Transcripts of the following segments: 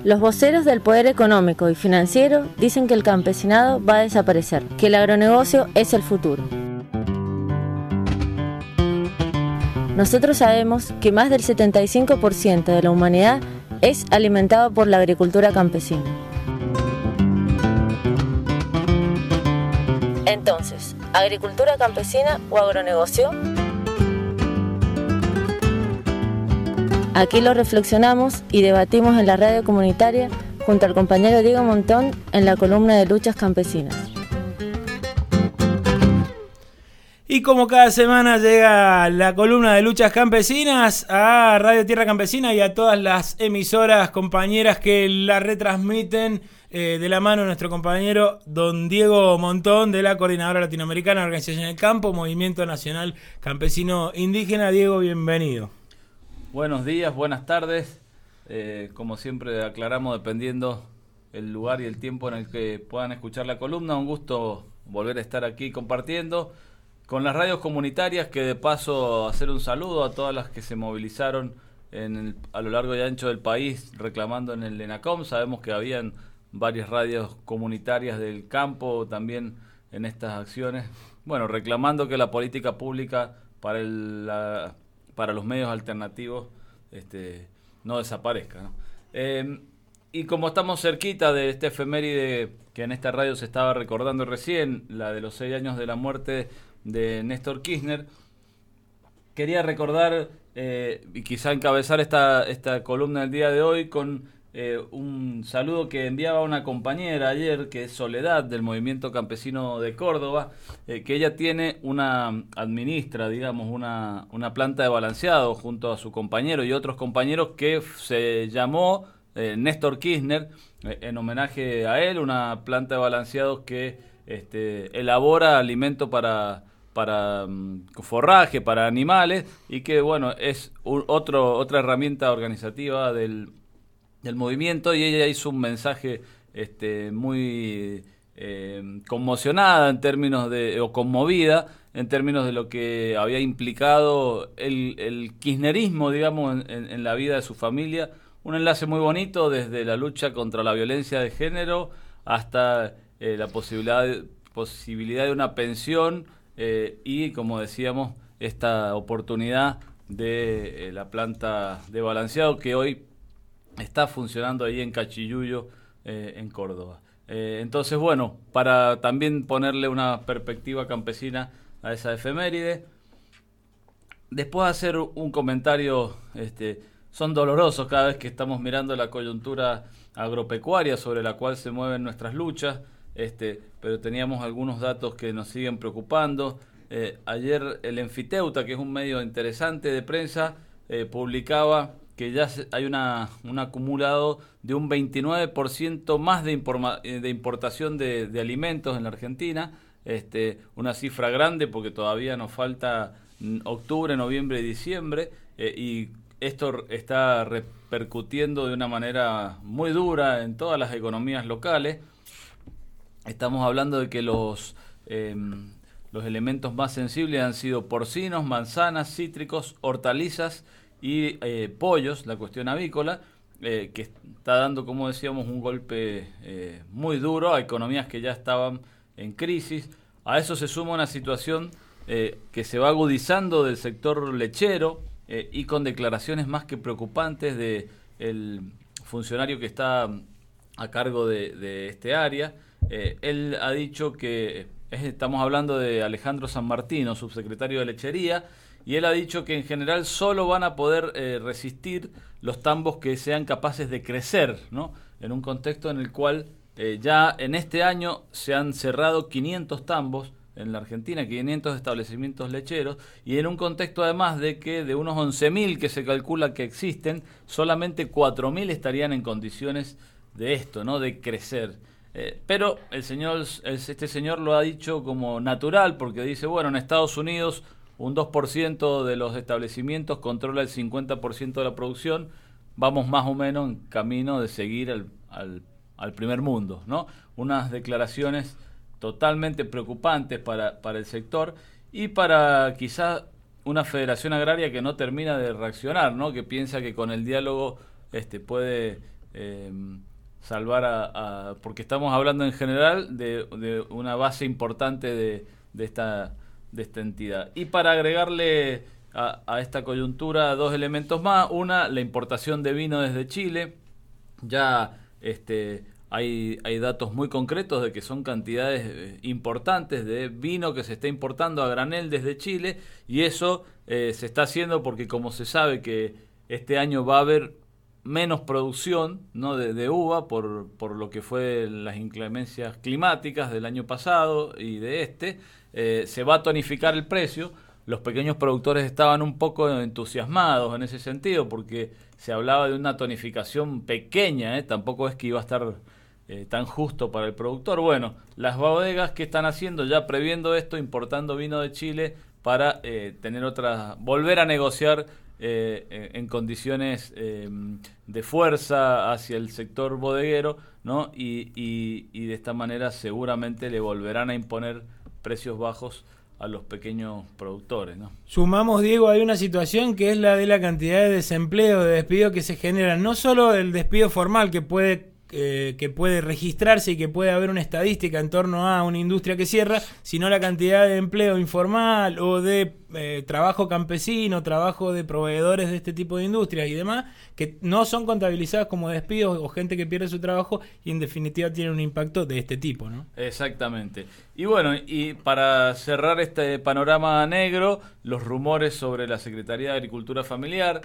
Los voceros del poder económico y financiero dicen que el campesinado va a desaparecer, que el agronegocio es el futuro. Nosotros sabemos que más del 75% de la humanidad es alimentado por la agricultura campesina. Entonces, ¿agricultura campesina o agronegocio? Aquí lo reflexionamos y debatimos en la radio comunitaria junto al compañero Diego Montón en la columna de Luchas Campesinas. Y como cada semana llega la columna de Luchas Campesinas a Radio Tierra Campesina y a todas las emisoras compañeras que la retransmiten de la mano de nuestro compañero don Diego Montón de la Coordinadora Latinoamericana de Organización del Campo, Movimiento Nacional Campesino Indígena. Diego, bienvenido. Buenos días, buenas tardes. Como siempre aclaramos dependiendo el lugar y el tiempo en el que puedan escuchar la columna. Un gusto volver a estar aquí compartiendo con las radios comunitarias, que de paso hacer un saludo a todas las que se movilizaron a lo largo y ancho del país reclamando en el ENACOM. Sabemos que habían varias radios comunitarias del campo también en estas acciones, bueno, reclamando que la política pública para los medios alternativos no desaparezca, ¿no? Y como estamos cerquita de este efeméride que en esta radio se estaba recordando recién, la de los 6 años de la muerte de Néstor Kirchner, quería recordar y quizá encabezar esta columna del día de hoy con un saludo que enviaba una compañera ayer, que es Soledad, del Movimiento Campesino de Córdoba, que ella administra, digamos, una planta de balanceado junto a su compañero y otros compañeros, que se llamó Néstor Kirchner, en homenaje a él, una planta de balanceados que elabora alimento para forraje, para animales, y que bueno, es otra herramienta organizativa del movimiento. Y ella hizo un mensaje muy conmocionada en términos o conmovida en términos de lo que había implicado el kirchnerismo, digamos, en la vida de su familia. Un enlace muy bonito desde la lucha contra la violencia de género hasta la posibilidad de una pensión y, como decíamos, esta oportunidad de la planta de balanceado que hoy está funcionando ahí en Cachiyuyo, en Córdoba. Entonces, bueno, para también ponerle una perspectiva campesina a esa efeméride, después de hacer un comentario, son dolorosos cada vez que estamos mirando la coyuntura agropecuaria sobre la cual se mueven nuestras luchas, pero teníamos algunos datos que nos siguen preocupando. Ayer el Enfiteuta, que es un medio interesante de prensa, publicaba que ya hay un acumulado de un 29% más de importación de alimentos en la Argentina, una cifra grande porque todavía nos falta octubre, noviembre y diciembre, y esto está repercutiendo de una manera muy dura en todas las economías locales. Estamos hablando de que los elementos más sensibles han sido porcinos, manzanas, cítricos, hortalizas y pollos, la cuestión avícola, que está dando, como decíamos, un golpe muy duro a economías que ya estaban en crisis. A eso se suma una situación que se va agudizando del sector lechero, y con declaraciones más que preocupantes del funcionario que está a cargo de este área. Él ha dicho que, estamos hablando de Alejandro San Martino, subsecretario de Lechería, y él ha dicho que en general solo van a poder resistir los tambos que sean capaces de crecer, ¿no? En un contexto en el cual ya en este año se han cerrado 500 tambos en la Argentina, 500 establecimientos lecheros, y en un contexto además de que de unos 11.000 que se calcula que existen, solamente 4.000 estarían en condiciones de esto, ¿no? De crecer. Pero este señor lo ha dicho como natural, porque dice, bueno, en Estados Unidos un 2% de los establecimientos controla el 50% de la producción, vamos más o menos en camino de seguir al primer mundo, ¿no? Unas declaraciones totalmente preocupantes para el sector y para quizás una federación agraria que no termina de reaccionar, ¿no? Que piensa que con el diálogo puede salvar porque estamos hablando en general de una base importante de esta entidad. Y para agregarle a esta coyuntura 2 elementos más: una, la importación de vino desde Chile. Ya hay datos muy concretos de que son cantidades importantes de vino que se está importando a granel desde Chile, y eso se está haciendo porque, como se sabe que este año va a haber menos producción, ¿no?, de uva por lo que fue las inclemencias climáticas del año pasado y de se va a tonificar el precio. Los pequeños productores estaban un poco entusiasmados en ese sentido porque se hablaba de una tonificación pequeña, tampoco es que iba a estar tan justo para el productor. Bueno, las bodegas que están haciendo, ya previendo esto, importando vino de Chile para volver a negociar en condiciones de fuerza hacia el sector bodeguero, ¿no? Y de esta manera seguramente le volverán a imponer precios bajos a los pequeños productores, ¿no? Sumamos, Diego, hay una situación que es la de la cantidad de desempleo, de despido que se generan. No solo el despido formal que puede registrarse y que puede haber una estadística en torno a una industria que cierra, sino la cantidad de empleo informal o de trabajo campesino, trabajo de proveedores de este tipo de industrias y demás, que no son contabilizadas como despidos o gente que pierde su trabajo y en definitiva tienen un impacto de este tipo, ¿no? Exactamente. Y bueno, y para cerrar este panorama negro, los rumores sobre la Secretaría de Agricultura Familiar,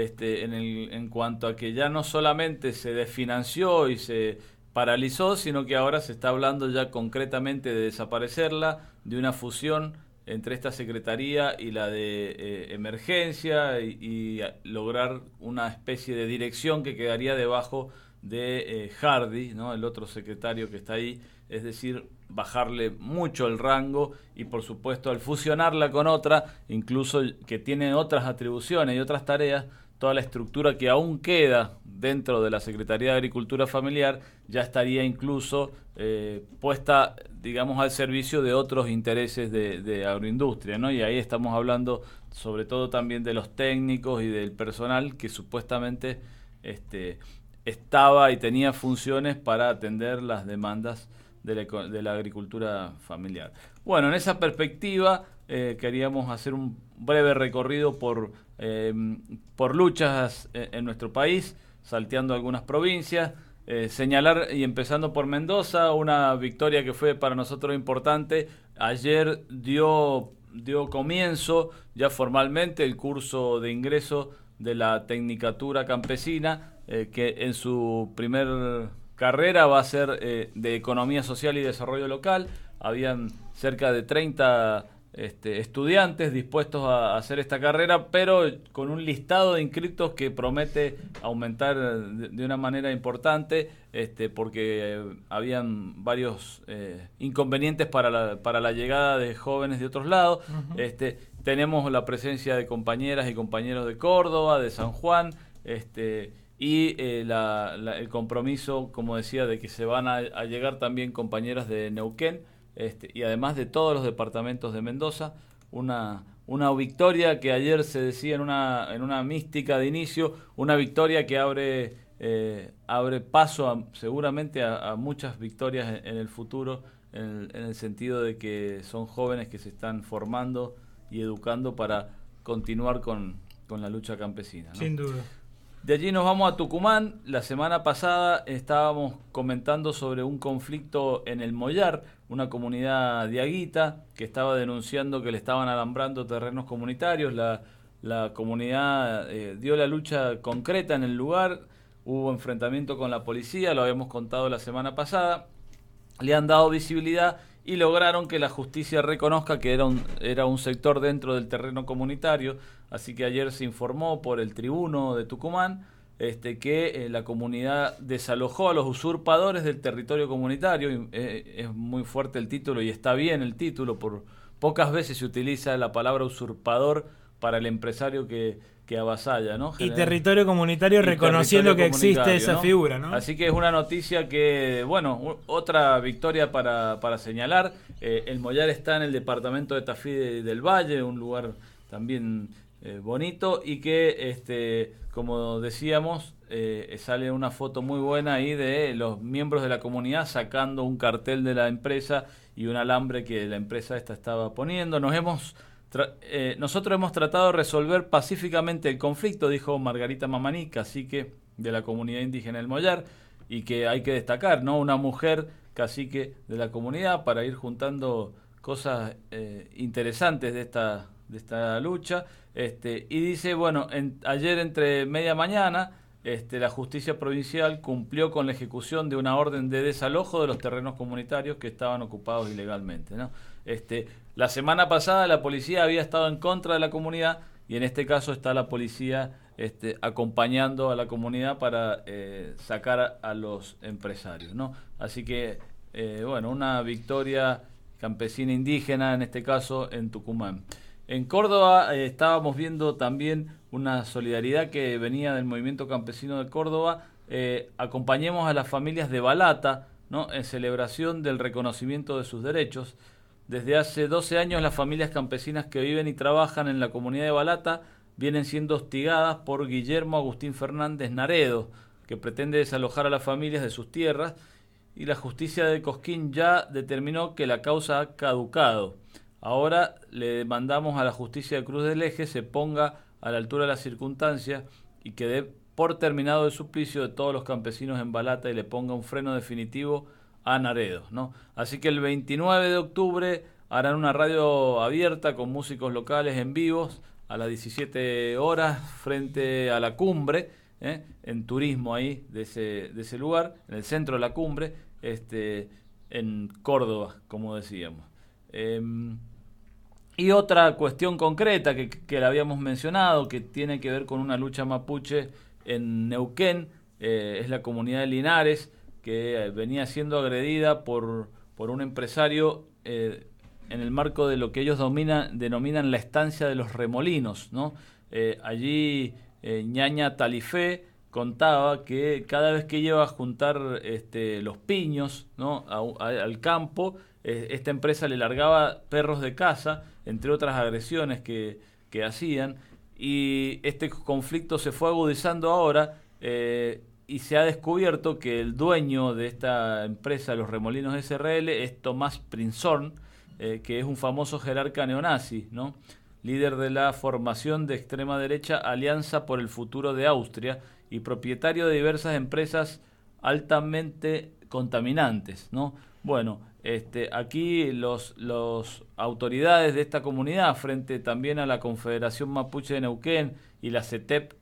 en cuanto a que ya no solamente se desfinanció y se paralizó, sino que ahora se está hablando ya concretamente de desaparecerla, de una fusión entre esta secretaría y la de emergencia y lograr una especie de dirección que quedaría debajo de Hardy, ¿no?, el otro secretario que está ahí, es decir, bajarle mucho el rango y, por supuesto, al fusionarla con otra, incluso que tiene otras atribuciones y otras tareas, toda la estructura que aún queda dentro de la Secretaría de Agricultura Familiar ya estaría incluso puesta, digamos, al servicio de otros intereses de agroindustria, ¿no? Y ahí estamos hablando sobre todo también de los técnicos y del personal que supuestamente estaba y tenía funciones para atender las demandas de la agricultura familiar. Bueno, en esa perspectiva queríamos hacer un breve recorrido por luchas en nuestro país, salteando algunas provincias, señalar, y empezando por Mendoza, una victoria que fue para nosotros importante. Ayer dio comienzo ya formalmente el curso de ingreso de la Tecnicatura Campesina, que en su primer carrera va a ser de Economía Social y Desarrollo Local. Habían cerca de 30 estudiantes dispuestos a hacer esta carrera, pero con un listado de inscritos que promete aumentar de una manera importante, porque habían varios inconvenientes para la llegada de jóvenes de otros lados. Uh-huh. Tenemos la presencia de compañeras y compañeros de Córdoba, de San Juan, y el compromiso, como decía, de que se van a llegar también compañeras de Neuquén, y además de todos los departamentos de Mendoza. Una victoria que ayer se decía en una mística de inicio, una victoria que abre paso seguramente a muchas victorias en el futuro, en el sentido de que son jóvenes que se están formando y educando para continuar con la lucha campesina, ¿no? Sin duda. De allí nos vamos a Tucumán. La semana pasada estábamos comentando sobre un conflicto en el Mollar, una comunidad diaguita que estaba denunciando que le estaban alambrando terrenos comunitarios. La comunidad dio la lucha concreta en el lugar, hubo enfrentamiento con la policía, lo habíamos contado la semana pasada, le han dado visibilidad y lograron que la justicia reconozca que era un sector dentro del terreno comunitario. Así que ayer se informó por el tribuno de Tucumán que la comunidad desalojó a los usurpadores del territorio comunitario. Es muy fuerte el título y está bien el título, por pocas veces se utiliza la palabra usurpador para el empresario que avasalla, ¿no? Y territorio comunitario, reconociendo que existe esa, ¿no?, figura, ¿no? Así que es una noticia que, bueno, otra victoria para señalar. El Mollar está en el departamento de Tafí del Valle, un lugar también bonito, y que, como decíamos, sale una foto muy buena ahí de los miembros de la comunidad sacando un cartel de la empresa y un alambre que la empresa esta estaba poniendo. Nosotros hemos tratado de resolver pacíficamente el conflicto, dijo Margarita Mamaní, cacique de la comunidad indígena del Mollar, y que hay que destacar, ¿no? Una mujer cacique de la comunidad, para ir juntando cosas interesantes de esta lucha. Y dice, bueno, ayer entre media mañana la justicia provincial cumplió con la ejecución de una orden de desalojo de los terrenos comunitarios que estaban ocupados ilegalmente, ¿no? La semana pasada la policía había estado en contra de la comunidad, y en este caso está la policía acompañando a la comunidad para sacar a los empresarios, ¿no? Así que, bueno, una victoria campesina indígena, en este caso en Tucumán. En Córdoba estábamos viendo también una solidaridad que venía del movimiento campesino de Córdoba. Acompañemos a las familias de Balata, ¿no?, en celebración del reconocimiento de sus derechos. Desde hace 12 años las familias campesinas que viven y trabajan en la comunidad de Balata vienen siendo hostigadas por Guillermo Agustín Fernández Naredo, que pretende desalojar a las familias de sus tierras, y la justicia de Cosquín ya determinó que la causa ha caducado. Ahora le demandamos a la justicia de Cruz del Eje se ponga a la altura de las circunstancias y que dé por terminado el suplicio de todos los campesinos en Balata y le ponga un freno definitivo a Naredo, ¿no? Así que el 29 de octubre harán una radio abierta con músicos locales en vivos a las 17 horas frente a la cumbre, en turismo ahí de ese lugar, en el centro de la cumbre, en Córdoba, como decíamos. Y otra cuestión concreta que la habíamos mencionado, que tiene que ver con una lucha mapuche en Neuquén, es la comunidad de Linares, que venía siendo agredida por un empresario en el marco de lo que ellos denominan la estancia de los remolinos, ¿no? Allí Ñaña Talifé contaba que cada vez que iba a juntar los piños, ¿no?, al campo, esta empresa le largaba perros de caza, entre otras agresiones que hacían, y este conflicto se fue agudizando ahora, y se ha descubierto que el dueño de esta empresa, los Remolinos SRL, es Tomás Prinzorn, que es un famoso jerarca neonazi, ¿no?, líder de la formación de extrema derecha Alianza por el Futuro de Austria y propietario de diversas empresas altamente contaminantes, ¿no? Bueno, aquí los autoridades de esta comunidad, frente también a la Confederación Mapuche de Neuquén y la CETEP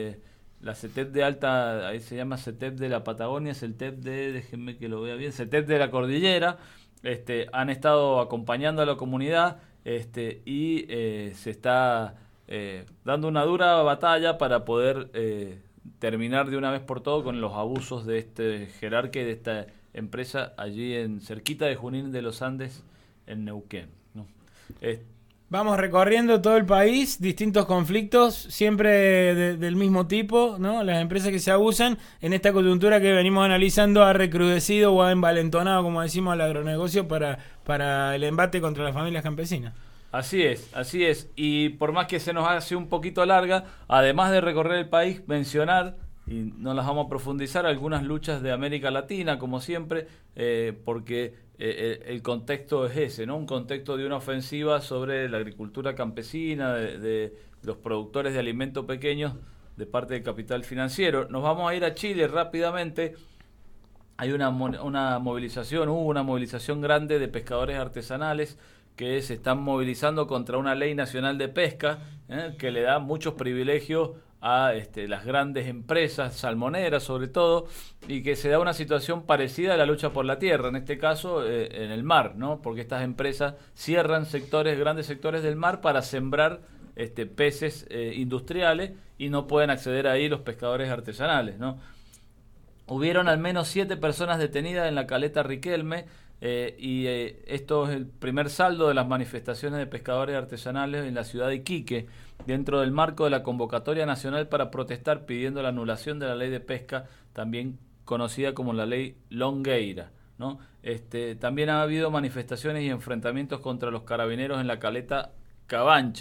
de alta, ahí se llama CETEP de la Patagonia, es el CETEP déjenme que lo vea bien, CETEP de la Cordillera, han estado acompañando a la comunidad, y se está dando una dura batalla para poder terminar de una vez por todo con los abusos de este jerarca y de esta empresa allí cerquita de Junín de los Andes, en Neuquén, ¿no? Vamos recorriendo todo el país, distintos conflictos, siempre del mismo tipo, ¿no? Las empresas que se abusan en esta coyuntura que venimos analizando ha recrudecido o ha envalentonado, como decimos, al agronegocio para el embate contra las familias campesinas. Así es. Y por más que se nos hace un poquito larga, además de recorrer el país, mencionar, y no las vamos a profundizar, algunas luchas de América Latina, como siempre, porque el contexto es ese, ¿no? Un contexto de una ofensiva sobre la agricultura campesina, de los productores de alimentos pequeños, de parte del capital financiero. Nos vamos a ir a Chile rápidamente. Hay hubo una movilización grande de pescadores artesanales que se están movilizando contra una ley nacional de pesca, que le da muchos privilegios a las grandes empresas salmoneras sobre todo, y que se da una situación parecida a la lucha por la tierra, en este caso en el mar, ¿no? Porque estas empresas cierran grandes sectores del mar para sembrar peces industriales, y no pueden acceder ahí los pescadores artesanales, ¿no? Hubieron al menos 7 personas detenidas en la caleta Riquelme, y esto es el primer saldo de las manifestaciones de pescadores artesanales en la ciudad de Iquique, dentro del marco de la convocatoria nacional para protestar pidiendo la anulación de la ley de pesca, también conocida como la ley Longueira, ¿no? También ha habido manifestaciones y enfrentamientos contra los carabineros en la caleta Cabancha.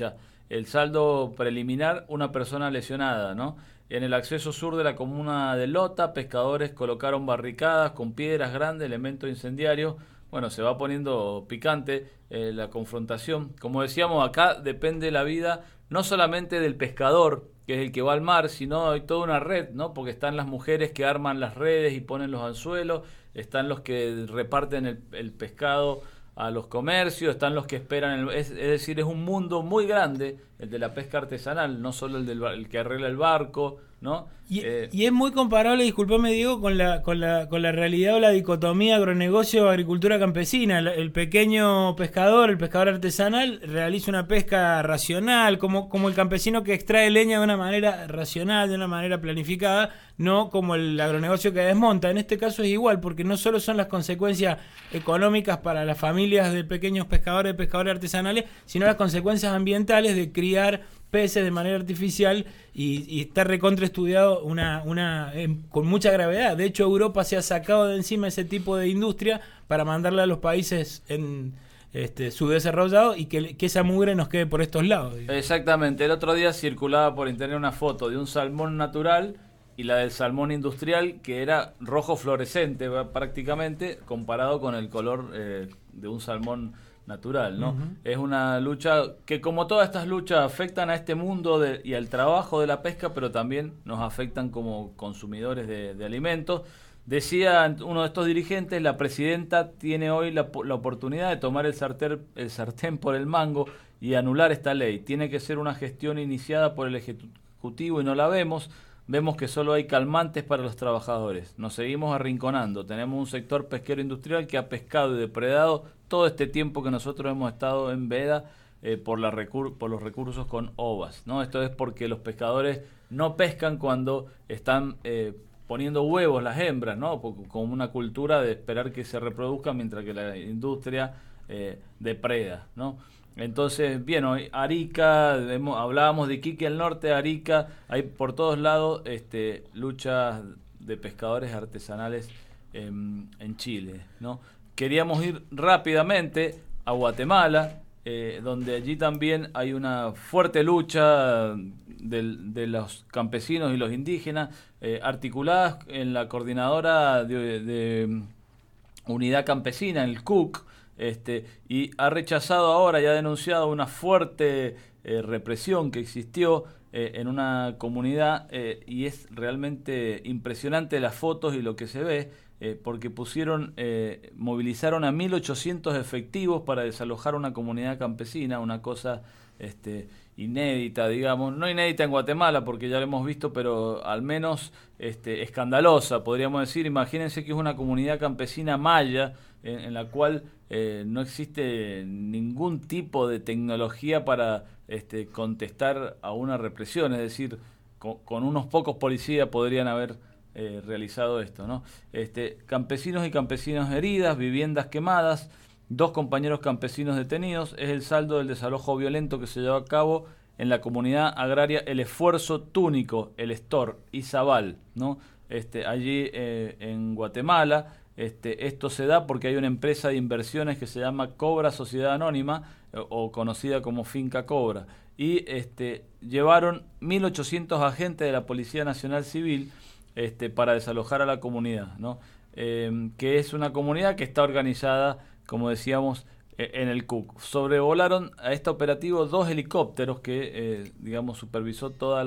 el saldo preliminar, una persona lesionada, ¿no? En el acceso sur de la comuna de Lota, pescadores colocaron barricadas con piedras grandes, elementos incendiarios. Bueno, se va poniendo picante la confrontación. Como decíamos, acá depende la vida no solamente del pescador, que es el que va al mar, sino hay toda una red, ¿no? Porque están las mujeres que arman las redes y ponen los anzuelos, están los que reparten el pescado a los comercios, están los que esperan, es decir, es un mundo muy grande el de la pesca artesanal, no solo el que arregla el barco, ¿no? Y es muy comparable, disculpame Diego, con la realidad o la dicotomía agronegocio-agricultura campesina. El pequeño pescador, el pescador artesanal, realiza una pesca racional, como el campesino que extrae leña de una manera racional, de una manera planificada, no como el agronegocio que desmonta. En este caso es igual, porque no solo son las consecuencias económicas para las familias de pequeños pescadores artesanales, sino las consecuencias ambientales de criar peces de manera artificial y está recontraestudiado con mucha gravedad. De hecho, Europa se ha sacado de encima ese tipo de industria para mandarla a los países en subdesarrollados y que esa mugre nos quede por estos lados. Exactamente. El otro día circulaba por internet una foto de un salmón natural y la del salmón industrial, que era rojo fluorescente prácticamente, comparado con el color de un salmón natural, ¿no? Uh-huh. Es una lucha que, como todas estas luchas, afectan a este mundo y al trabajo de la pesca, pero también nos afectan como consumidores de alimentos. Decía uno de estos dirigentes, la presidenta tiene hoy la oportunidad de tomar el sartén por el mango y anular esta ley. Tiene que ser una gestión iniciada por el Ejecutivo y no la vemos. Vemos que solo hay calmantes para los trabajadores. Nos seguimos arrinconando. Tenemos un sector pesquero industrial que ha pescado y depredado todo este tiempo que nosotros hemos estado en veda por los recursos con ovas, ¿no? Esto es porque los pescadores no pescan cuando están poniendo huevos las hembras, ¿no? Como una cultura de esperar que se reproduzcan mientras que la industria depreda, ¿no? Entonces, bien, hoy Arica, hablábamos de Iquique al norte, Arica, hay por todos lados luchas de pescadores artesanales en Chile, ¿no? Queríamos ir rápidamente a Guatemala, donde allí también hay una fuerte lucha de los campesinos y los indígenas, articuladas en la coordinadora de Unidad Campesina, el CUC, y ha rechazado ahora y ha denunciado una fuerte represión que existió en una comunidad, y es realmente impresionante las fotos y lo que se ve, porque movilizaron a 1.800 efectivos para desalojar una comunidad campesina, una cosa inédita, digamos, no inédita en Guatemala porque ya lo hemos visto, pero al menos escandalosa, podríamos decir. Imagínense que es una comunidad campesina maya en la cual no existe ningún tipo de tecnología para contestar a una represión, es decir, con unos pocos policías podrían haber realizado esto, ¿no? Campesinos y campesinas heridas, viviendas quemadas, 2 compañeros campesinos detenidos, es el saldo del desalojo violento que se llevó a cabo en la comunidad agraria El Esfuerzo Túnico, El Estor, Izabal, ¿no? Allí en Guatemala. Esto se da porque hay una empresa de inversiones que se llama Cobra Sociedad Anónima, o conocida como Finca Cobra, y llevaron 1.800 agentes de la Policía Nacional Civil para desalojar a la comunidad, ¿no? Que es una comunidad que está organizada, como decíamos, en el CUC. Sobrevolaron a este operativo 2 helicópteros que, supervisó toda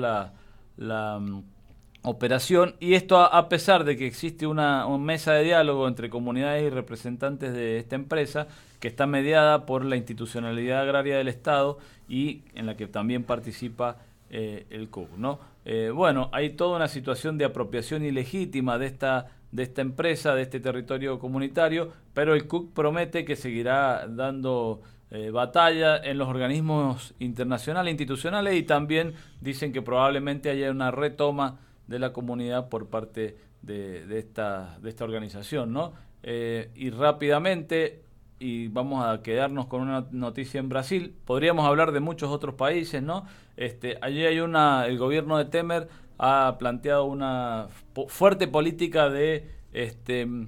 la operación, y esto a pesar de que existe una mesa de diálogo entre comunidades y representantes de esta empresa que está mediada por la institucionalidad agraria del Estado y en la que también participa el CUC, ¿no? Bueno, hay toda una situación de apropiación ilegítima de esta empresa, de este territorio comunitario, pero el CUC promete que seguirá dando batalla en los organismos internacionales, institucionales, y también dicen que probablemente haya una retoma de la comunidad por parte de esta organización, ¿no? Y rápidamente, y vamos a quedarnos con una noticia en Brasil, podríamos hablar de muchos otros países, ¿no? Allí hay el gobierno de Temer ha planteado una fuerte política de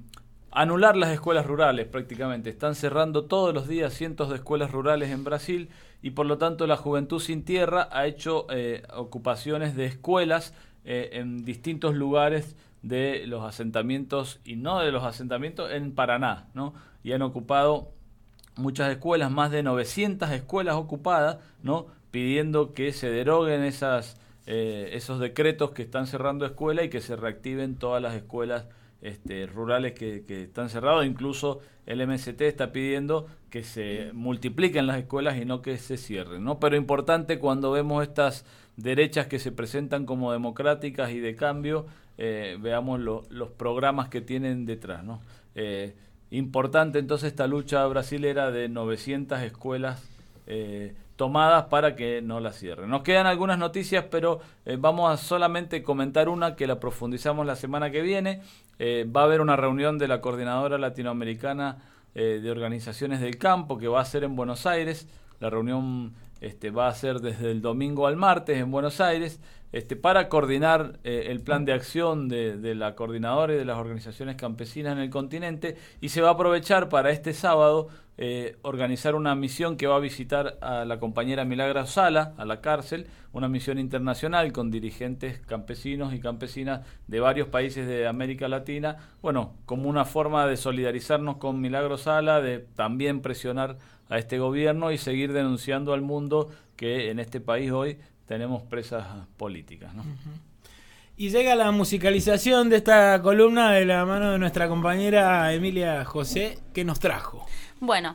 anular las escuelas rurales prácticamente. Están cerrando todos los días cientos de escuelas rurales en Brasil y por lo tanto la Juventud Sin Tierra ha hecho ocupaciones de escuelas en distintos lugares de los asentamientos y no de los asentamientos en Paraná, ¿no? Y han ocupado muchas escuelas, más de 900 escuelas ocupadas, ¿no? Pidiendo que se deroguen esos decretos que están cerrando escuelas y que se reactiven todas las escuelas rurales que están cerradas. Incluso el MST está pidiendo que se multipliquen las escuelas y no que se cierren, ¿no? Pero importante cuando vemos estas derechas que se presentan como democráticas y de cambio, veamos los programas que tienen detrás, ¿no? Importante entonces esta lucha brasilera de 900 escuelas tomadas para que no la cierren. Nos quedan algunas noticias, pero vamos a solamente comentar una que la profundizamos la semana que viene. Va a haber una reunión de la Coordinadora Latinoamericana de Organizaciones del Campo que va a ser en Buenos Aires. La reunión va a ser desde el domingo al martes en Buenos Aires para coordinar el plan de acción de la coordinadora y de las organizaciones campesinas en el continente, y se va a aprovechar para este sábado organizar una misión que va a visitar a la compañera Milagro Sala a la cárcel, una misión internacional con dirigentes campesinos y campesinas de varios países de América Latina, bueno, como una forma de solidarizarnos con Milagro Sala, de también presionar a este gobierno y seguir denunciando al mundo que en este país hoy tenemos presas políticas, ¿no? Y llega la musicalización de esta columna de la mano de nuestra compañera Emilia José, que nos trajo. Bueno,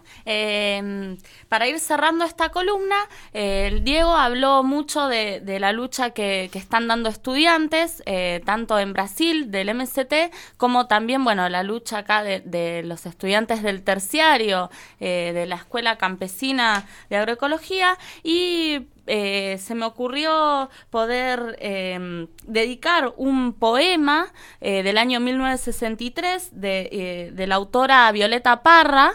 para ir cerrando esta columna, Diego habló mucho de la lucha que están dando estudiantes, tanto en Brasil, del MST, como también, bueno, la lucha acá de los estudiantes del terciario, de la Escuela Campesina de Agroecología, y se me ocurrió poder dedicar un poema del año 1963 de la autora Violeta Parra,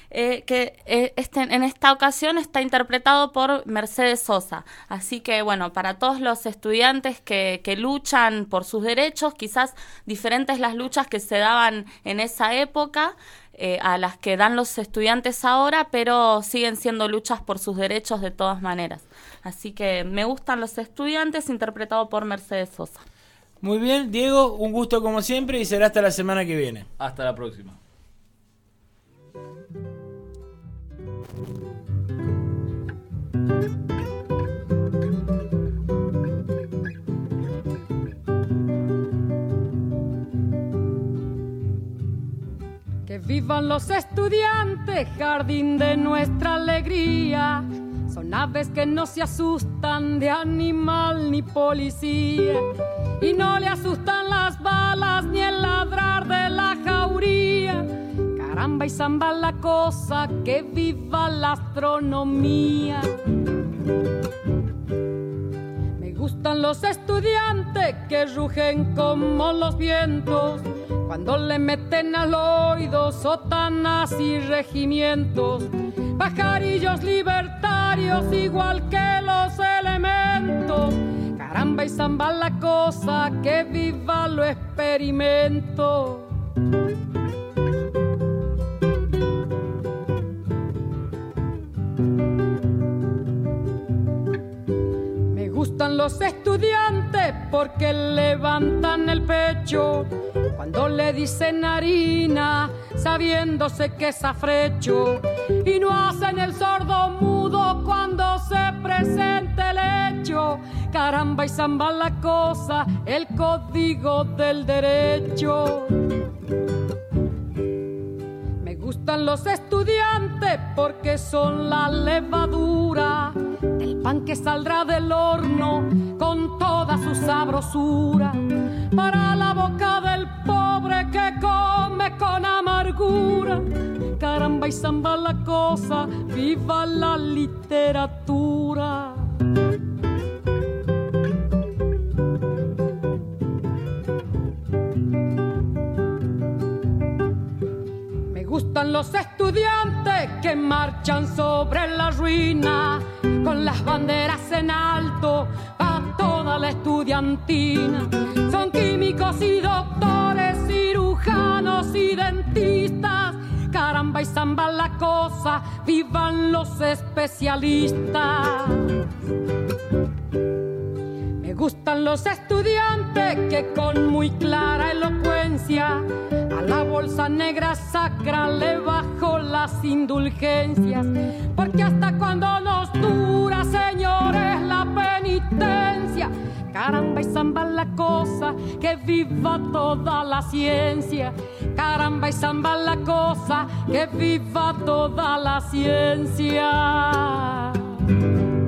que en esta ocasión está interpretado por Mercedes Sosa. Así que, bueno, para todos los estudiantes que luchan por sus derechos, quizás diferentes las luchas que se daban en esa época a las que dan los estudiantes ahora, pero siguen siendo luchas por sus derechos de todas maneras. Así que me gustan los estudiantes, interpretado por Mercedes Sosa. Muy bien, Diego, un gusto como siempre y será hasta la semana que viene. Hasta la próxima. Que vivan los estudiantes, jardín de nuestra alegría. Son aves que no se asustan de animal ni policía, y no le asustan las balas ni el ladrar de la jauría. Caramba y zamba la cosa, que viva la astronomía. Me gustan los estudiantes que rugen como los vientos, cuando le meten al oído sotanas y regimientos. Pajarillos libertarios igual que los elementos. Caramba y zamba la cosa, que viva lo experimento. Me gustan los estudiantes porque levantan el pecho cuando le dicen harina, sabiéndose que es afrecho, y no hacen el sordo mudo cuando se presente el hecho. Caramba y zamba la cosa, el código del derecho. Me gustan los estudiantes porque son la levadura del pan que saldrá del horno con toda su sabrosura, para la boca del pobre que come con amargura. Caramba y zamba la cosa, viva la literatura. Me gustan los estudiantes que marchan sobre la ruina, con las banderas en alto a toda la estudiantina. Son químicos y doctores, cirujanos y dentistas, zamba la cosa, vivan los especialistas. Me gustan los estudiantes que con muy clara elocuencia a la bolsa negra sacra le bajo las indulgencias, porque hasta cuando nos dura, señores, la penitencia. Caramba y zamba la cosa, que viva toda la ciencia. Caramba y zamba la cosa, que viva toda la ciencia.